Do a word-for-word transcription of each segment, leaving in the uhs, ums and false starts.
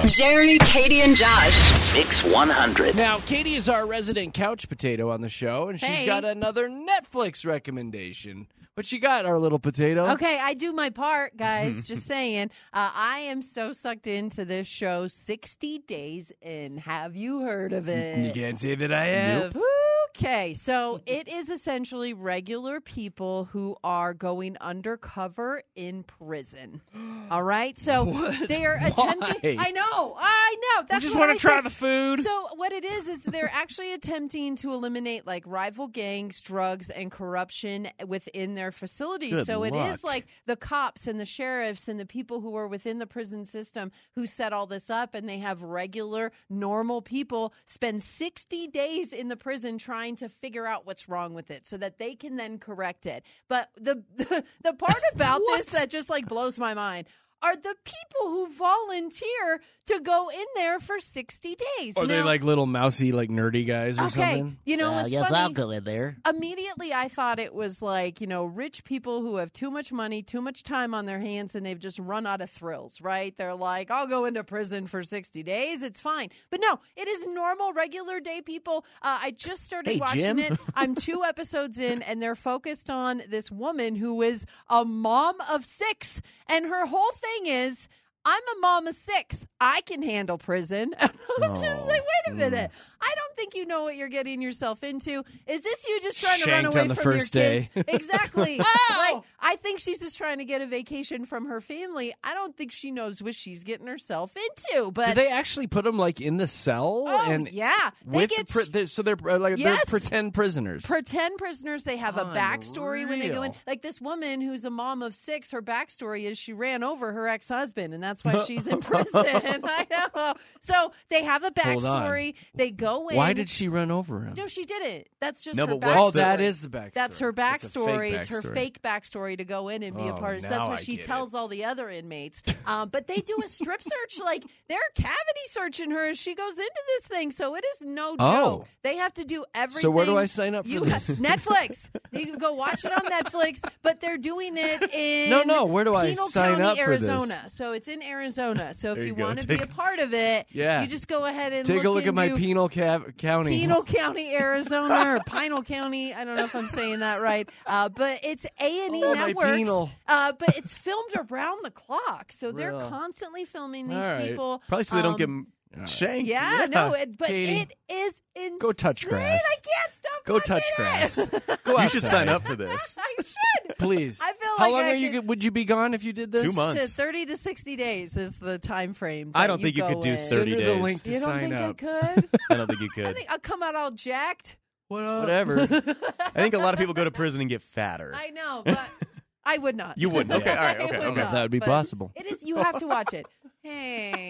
Jeremy, Katie, and Josh. Mix one hundred. Now, Katie is our resident couch potato on the show, and she's Hey. got another Netflix recommendation. What you got, our little potato? Okay, I do my part, guys. Just saying. Uh, I am so sucked into this show, sixty days in. Have you heard of it? You can't say that I have. Okay, so it is essentially regular people who are going undercover in prison. All right, so they are attempting. Why? I know, I know. That's We just what want I to try said. the food. So what it is is they're actually attempting to eliminate like rival gangs, drugs, and corruption within their facilities. Good so it luck. is like the cops and the sheriffs and the people who are within the prison system who set all this up, and they have regular, normal people spend sixty days in the prison trying to figure out what's wrong with it so that they can then correct it. But the the, the part about this that just like blows my mind are the people who volunteer to go in there for sixty days. Are they Now- like little mousy, like nerdy guys or okay, something? you know, Uh, it's yes, funny. I'll go in there. Immediately, I thought it was like, you know, rich people who have too much money, too much time on their hands, and they've just run out of thrills, right? They're like, I'll go into prison for sixty days. It's fine. But no, it is normal, regular day people. Uh, I just started Hey, watching Jim. it. I'm two episodes in, and they're focused on this woman who is a mom of six. And her whole thing is, I'm a mom of six. I can handle prison. I'm just like, wait a minute. I don't think you know what you're getting yourself into. Is this you just trying to run Shanked away on the from first your day. kids? Exactly. Like, I think she's just trying to get a vacation from her family. I don't think she knows what she's getting herself into. But Do they actually put them like in the cell? oh and yeah, they with get the pri- they- so they're uh, like Yes. they're pretend prisoners. pretend prisoners. They have a backstory when they go in. Unreal. Like this woman who's a mom of six, her backstory is she ran over her ex-husband, and that's why she's in prison. I know. So they have a Hold on. backstory. They go in. Why did she run over him? No, she didn't. That's just No, her but backstory. what's Oh, that is the backstory. That's her It's a fake backstory. It's her backstory. fake backstory to go in and be a Oh, part of. now That's what I she get tells all the other inmates. Um, but they do a strip search. Like they're cavity searching her as she goes into this thing. So it is no Oh. joke. They have to do everything. So where do I sign up for you this? ha- Netflix. You can go watch it on Netflix. But they're doing it in No, no, where do I Pinal sign County, up for this? Arizona. So it's in Arizona. So if There you, you go. want to Take- be a part of it, Yeah. you just go ahead and Take look a look at my into Penal Cav- County. Pinal County, Arizona, or Pinal County. I don't know if I'm saying that right, uh, but it's A and E Oh, my Networks. penal. Uh, but it's filmed around the clock, so they're Real. constantly filming these All right. people. Probably so they don't Um, get m- shanked. Yeah, no, it, but Katie, it is insane. go touch grass. I can't stop. Go watching touch it. grass. Go You outside. should sign up for this. I should. Please. I feel How like long I are you? could- go- Would you be gone if you did this? Two To months. thirty to sixty days is the time frame. I that don't think you go could do in. thirty Send her the days. link to You don't sign think up. I could? I don't think you I could. think I'll come out all jacked. Whatever. I think a lot of people go to prison and get fatter. I know, but I would not. You wouldn't. Okay, all right, I okay, would okay. If that would be but possible. It is. You have to watch it. Hey.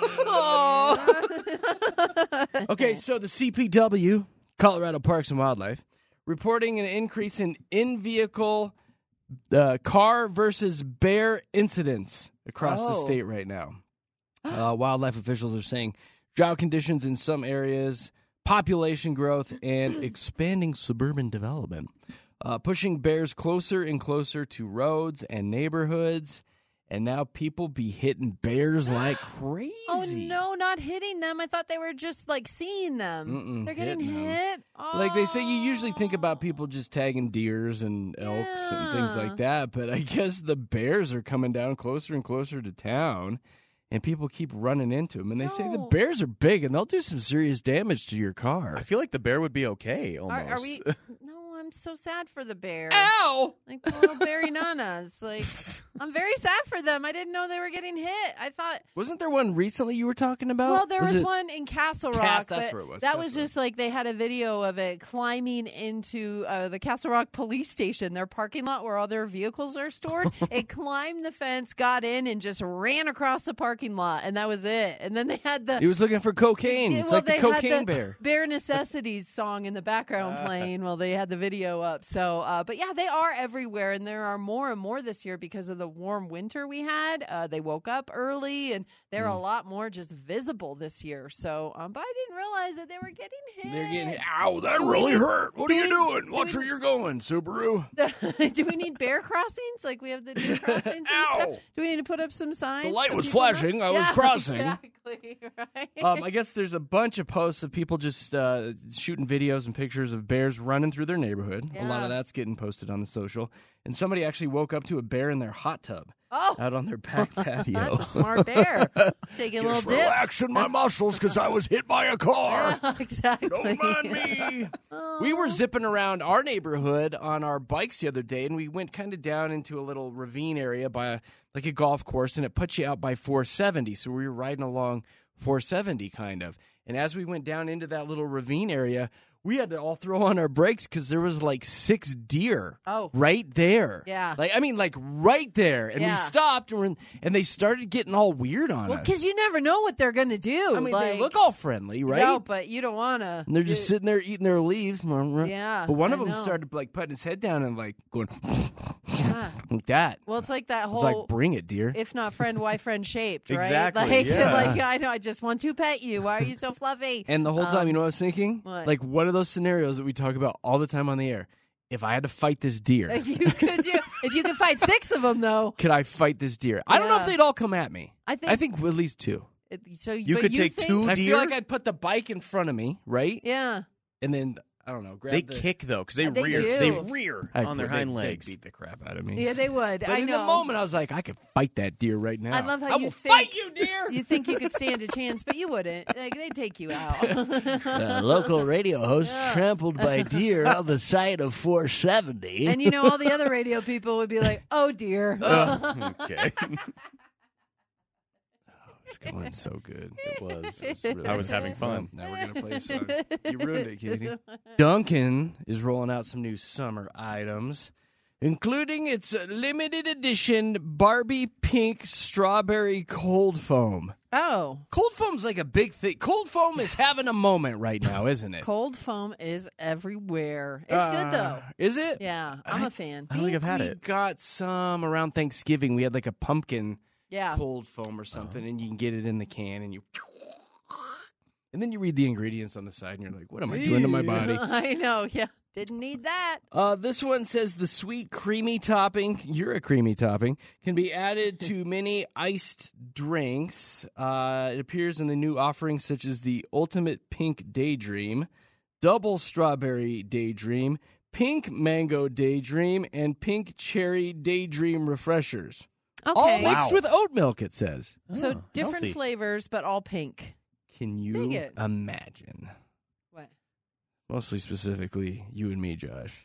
Okay, so the C P W, Colorado Parks and Wildlife, reporting an increase in in-vehicle uh, car versus bear incidents across the Oh. state right now. Uh, wildlife officials are saying drought conditions in some areas, population growth, and expanding suburban development, uh, pushing bears closer and closer to roads and neighborhoods. And now people be hitting bears like crazy. Oh no, not hitting them. I thought they were just like seeing them. Mm-mm, They're getting hitting them. hit. Oh. Like they say, you usually think about people just tagging deers and elks and things Yeah. like that. But I guess the bears are coming down closer and closer to town, and people keep running into them. And they say the No. bears are big, and they'll do some serious damage to your car. I feel like the bear would be okay Are, almost. are we? No, I'm so sad for the bear. Ow! Like the little berry nanas. Like I'm very sad for them. I didn't know they were getting hit. I thought. Wasn't there one recently you were talking about? Well, there was, it- one in Castle Rock. Cass- that's but where it was, That Castle was Rock. just like they had a video of it climbing into uh, the Castle Rock police station, their parking lot where all their vehicles are stored. It climbed the fence, got in, and just ran across the parking lot, and that was it. And then they had the. He was looking for cocaine. Yeah, It's well, like the they had cocaine the bear. Bare Necessities song in the background playing while they had the video up. So, uh, but yeah, they are everywhere, and there are more and more this year because of the warm winter we had. Uh, they woke up early, and they're Hmm. a lot more just visible this year. So, um, but I didn't realize that they were getting hit. They're getting, ow, that Do we really need- hurt. What do are you we- doing? do Watch we- where you're going, Subaru. Do we need bear crossings? Like we have the deer crossings and stuff? Ow. Do we need to put up some signs? The light so was people know? flashing. I was Yeah, crossing. Exactly. Exactly, right? Um, I guess there's a bunch of posts of people just uh, shooting videos and pictures of bears running through their neighborhood. A lot Yeah. of that's getting posted on the social. And somebody actually woke up to a bear in their hot tub Oh, out on their back patio. that's a smart bear. Taking a little Just dip. relaxing my muscles because I was hit by a car. Yeah, exactly. Don't mind me. We were zipping around our neighborhood on our bikes the other day, and we went kind of down into a little ravine area by a, like a golf course, and it puts you out by four seventy. So we were riding along four seventy kind of. And as we went down into that little ravine area, we had to all throw on our brakes because there was like six deer Oh. right there. Yeah. Like, I mean, like right there. And we Yeah. stopped, and, we're, and they started getting all weird on Well, us. because you never know what they're going to do. I mean, like, they look all friendly, right? No, but you don't want to. And they're just sitting there eating their leaves. Yeah, But one I of them know. started like putting his head down and like going Yeah. like that. Well, it's like that I was whole like, bring it, dear. if not friend, why friend shaped, right? Exactly, Like, yeah. like, I know, I just want to pet you. Why are you so fluffy? And the whole time, Um, you know what I was thinking? what? Like one of those scenarios that we talk about all the time on the air. If I had to fight this deer, you could do if you could fight six of them, though. could I fight this deer? I don't know if Yeah. they'd all come at me. I think- I think at least two. It- So You but could take think- two And I deer? feel like I'd put the bike in front of me, right? Yeah. And then I don't know. Grab They the, kick though, because they, They rear. do. They rear I'd on their put- hind they'd- legs. They'd beat the crap out of me. Yeah, they would. But I in know. the moment, I was like, I could fight that deer right now. I love how I you will think- fight you, deer. You think you could stand a chance, but you wouldn't. Like, they'd take you out. Uh, local radio host Yeah. trampled by deer on the side of four seventy. And you know, all the other radio people would be like, "Oh dear." Oh, okay. It's going so good. It was. It's really I was good. having fun. Well, now we're going to play a song. You ruined it, Katie. Dunkin' is rolling out some new summer items, including its limited edition Barbie pink strawberry cold foam. Oh, Cold foam's like a big thing. Cold foam is having a moment right now, isn't it? cold foam is everywhere. It's Uh, good though. Is it? Yeah, I'm I- a fan. I don't think I've had we it. got some around Thanksgiving. We had like a pumpkin Yeah. cold foam or something, and you can get it in the can, and you, and then you read the ingredients on the side, and you're like, "What am I doing to my body?" I know. Yeah, didn't need that. Uh, this one says the sweet creamy topping. You're a creamy topping can be added to many iced drinks. Uh, it appears in the new offerings such as the Ultimate Pink Daydream, Double Strawberry Daydream, Pink Mango Daydream, and Pink Cherry Daydream refreshers. Okay. All mixed Wow. with oat milk, it says. So Oh, different healthy. flavors, but all pink. Can you Dig it. imagine? What? Mostly specifically, you and me, Josh.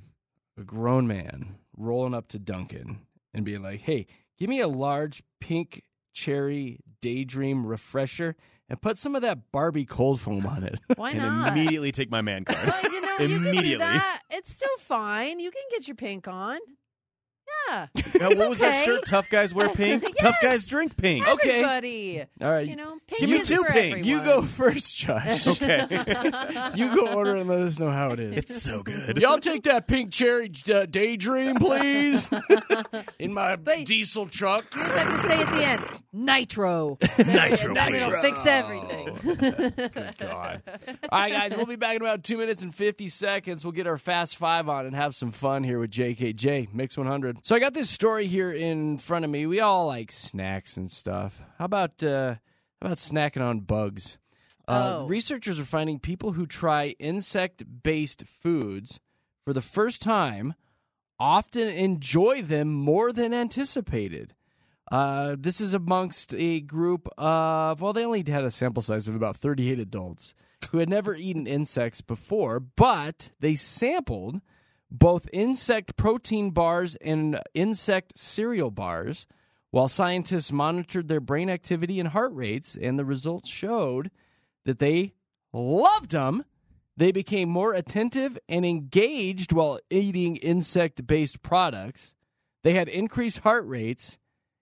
A grown man rolling up to Dunkin' and being like, hey, give me a large pink cherry daydream refresher and put some of that Barbie cold foam on it. Why And not? immediately take my man card. Well, you know, you can do Immediately. that. It's still fine. You can get your pink on. Yeah. Now, what was that okay. shirt? Tough guys wear pink. Tough guys drink pink. Okay. Everybody. All right. You know, pink Give me is two for pink. everyone. You go first, Josh. Okay. You go order and let us know how it is. It's so good. Y'all take that pink cherry uh, daydream, please, in my But- diesel truck. You just have to say at the end, nitro. Nitro, That'll please. fix everything. Good God. All right, guys, we'll be back in about two minutes and fifty seconds. We'll get our Fast Five on and have some fun here with J K J, Mix one hundred. So I got this story here in front of me. We all like snacks and stuff. How about, uh, how about snacking on bugs? Uh, Oh. Researchers are finding people who try insect-based foods for the first time often enjoy them more than anticipated. Uh, this is amongst a group of, well, they only had a sample size of about thirty-eight adults who had never eaten insects before, but they sampled both insect protein bars and insect cereal bars while scientists monitored their brain activity and heart rates, and the results showed that they loved them. They became more attentive and engaged while eating insect-based products. They had increased heart rates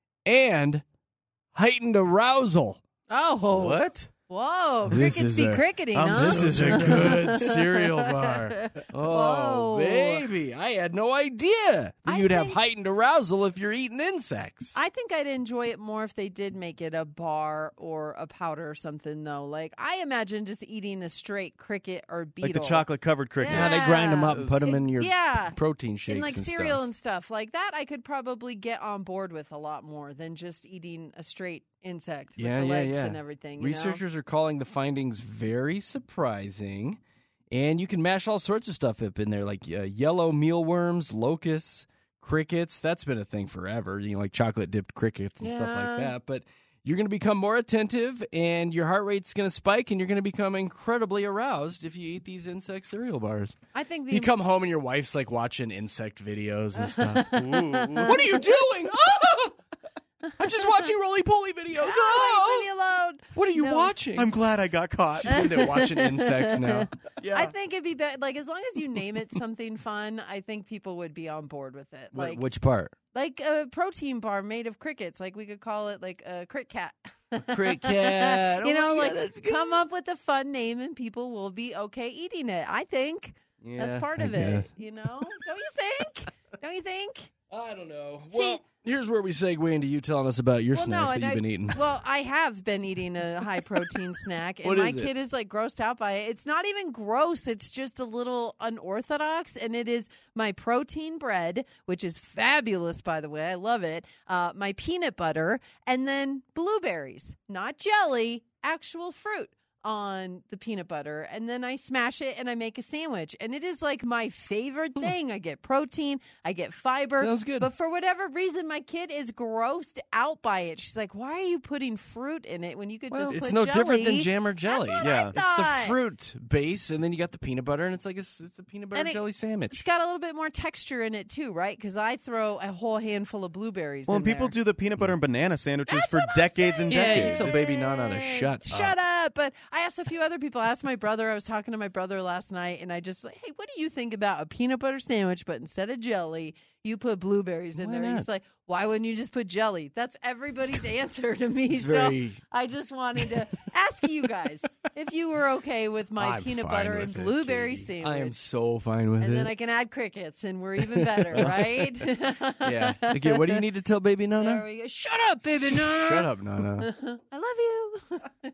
and heightened arousal. Oh. What? Whoa. This Crickets is be a- cricketing, I'm huh? so This is a good cereal bar. Oh, Whoa. baby. I had no idea that I you'd have think- heightened arousal if you're eating insects. I think I'd enjoy it more if they did make it a bar or a powder or something, though. Like, I imagine just eating a straight cricket or beetle. Like the chocolate covered cricket. yeah, they grind them up and put them in your Yeah. protein shakes In like and cereal stuff. and stuff like that, I could probably get on board with a lot more than just eating a straight insect Yeah, with the yeah, legs yeah. and everything. You know? Researchers are calling the findings very surprising, and you can mash all sorts of stuff up in there, like uh, yellow mealworms, locusts, crickets. That's been a thing forever, you know, like chocolate-dipped crickets and stuff Yeah. like that. But you're going to become more attentive, and your heart rate's going to spike, and you're going to become incredibly aroused if you eat these insect cereal bars. I think the You come home and your wife's like watching insect videos and stuff. What are you doing? Oh! I'm just watching roly-poly videos. Oh, leave me alone. What are you No. watching? I'm glad I got caught. She's into watching insects now. Yeah. I think it'd be better. Like, as long as you name it something fun, I think people would be on board with it. Wh- Like, Which part? like a protein bar made of crickets. Like, we could call it like a Crit Cat. Crit Cat. you Oh know, my like God, that's good. come up with a fun name and people will be okay eating it. I think that's Yeah, part I of it. guess. You know? Don't you think? Don't you think? I don't know. See- well, here's where we segue into you telling us about your Well, snack no, that and you've I- been eating. Well, I have been eating a high protein snack, and What my is it? kid is like grossed out by it. It's not even gross; it's just a little unorthodox, and it is my protein bread, which is fabulous, by the way. I love it. Uh, my peanut butter, and then blueberries, not jelly, actual fruit on the peanut butter, and then I smash it and I make a sandwich, and it is like my favorite thing. I get protein, I get fiber. Sounds good. But for whatever reason, my kid is grossed out by it. She's like, "Why are you putting fruit in it when you could just it's put no jelly?" different than jam or jelly. That's what Yeah. I It's It's the thought. fruit base, and then you got the peanut butter, and it's like a, it's a peanut butter And it- jelly sandwich. It's got a little bit more texture in it too, right? Because I throw a whole handful of blueberries. Well, in and people there. do the peanut butter and banana sandwiches That's for what I'm decades and saying. Yeah, decades. so It's- baby Nana to shut Shut up. But I asked a few other people. I asked my brother. I was talking to my brother last night, and I just like, "Hey, what do you think about a peanut butter sandwich, but instead of jelly, you put blueberries in Why there?" not? He's like, "Why wouldn't you just put jelly?" That's everybody's answer to me. It's so very- I just wanted to ask you guys if you were okay with my I'm peanut fine butter with and it, blueberry Katie. sandwich. I am so fine with and it. then I can add crickets, and we're even better, right? yeah. Okay, what do you need to tell baby There Nana? we go. Shut up, baby. No. Shut up, Nana. I love you.